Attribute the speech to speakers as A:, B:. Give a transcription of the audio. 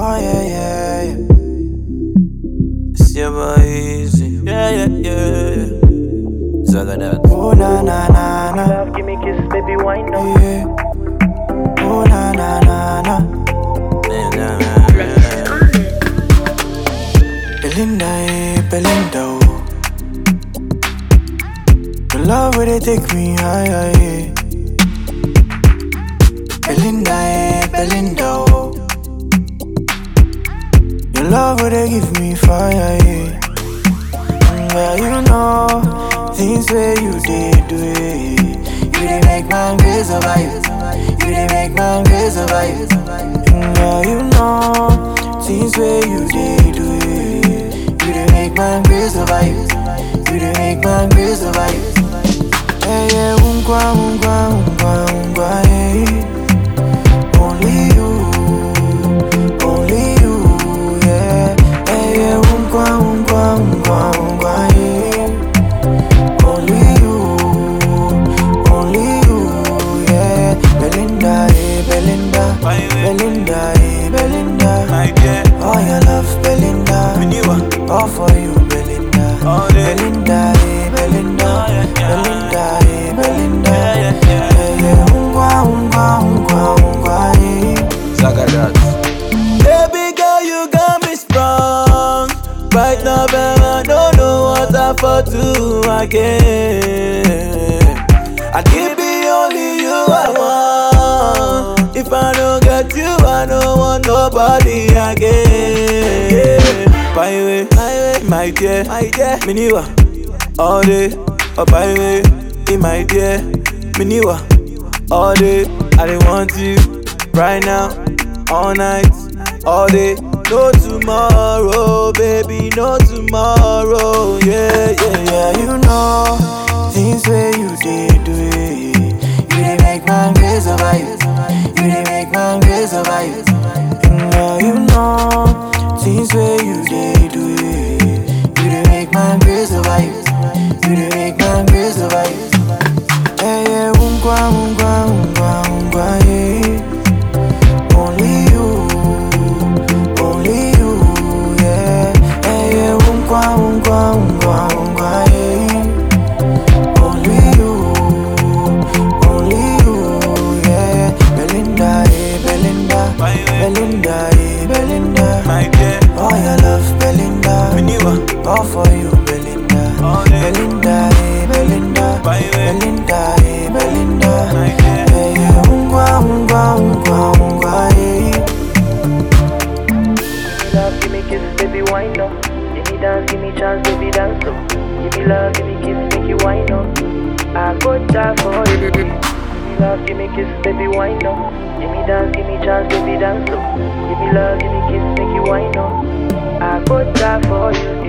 A: Oh yeah, yeah, yeah. It's your boy Easy. Yeah, yeah, yeah. Zagadat. Oh na na na na.
B: Love, give me kisses, baby, why not?
A: Yeah. Oh na na na na. Belinda, Belinda, oh. Your love where they take me higher, yeah. Belinda, Belinda, oh. Your love where they give me fire, yeah. Well, you know, things where you did do it. You did make my grace survive. You did make my grace survive. Well, you know, things where you did do it. You did make my grace survive. You did make my grace survive. Hey, yeah, unkwa, yeah. Only you, yeah. Hey, yeah, unkwa, yeah. Only you, yeah. Belinda, Belinda, Belinda, Belinda. Oh, your love, Belinda. All for you, Belinda. Belinda, Belinda, Belinda, Belinda. Yeah,
C: Zagadat.
A: baby girl, you got me sprung. Right now, baby, I don't know what I for do again. I give me only you I want. If I don't get you, I don't want nobody again. By way, my dear, Miniwa. All day, oh by way, my dear, Miniwa. All day, I don't want you. Right now, all night, all day. No tomorrow, baby, no tomorrow. Yeah, yeah, yeah. You know, things where you did do it. You did make my grace survive. You did make my grace survive. Yeah, you know, things where you did do it. You did make my grace survive. You did make my grace survive. Hey, yeah, unkwa, yeah. Only you, yeah. Hey, yeah, unkwa, yeah. Only you, yeah. Belinda, Belinda, Belinda, Belinda. Oh, your love, Belinda. All for you, Belinda. Belinda, Belinda, Belinda, Belinda. Hey, yeah, unkwa, yeah.
B: Love, give me kisses, baby, why not? Give me dance, give me chance, baby, dance up. Give me love, give me kisses, make you why not? I go die for you. Give me love, give me kisses, baby, why not? Give me dance, give me chance, baby, dance up. Give me love, give me kisses, make you why not? I go die for you.